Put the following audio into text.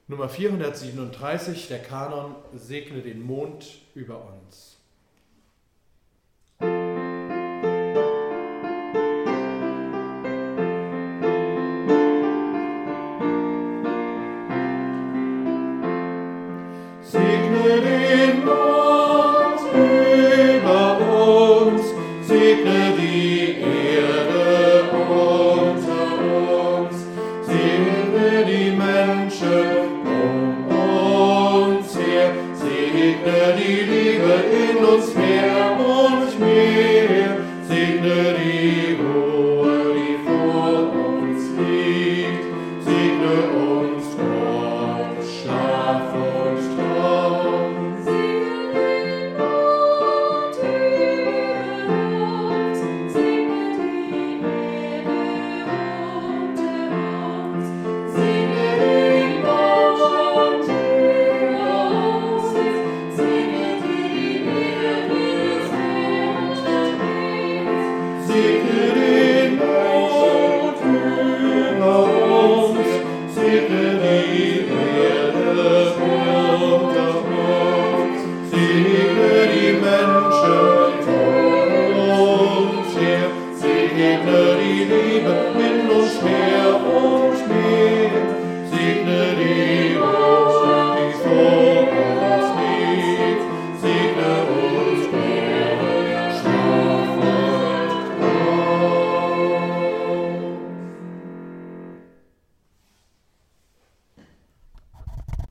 Nummer 437, der Kanon, segne den Mond über uns. Segne den Mond über uns, segne die Erde unter uns, segne die Menschen um uns her, segne die Liebe in uns her.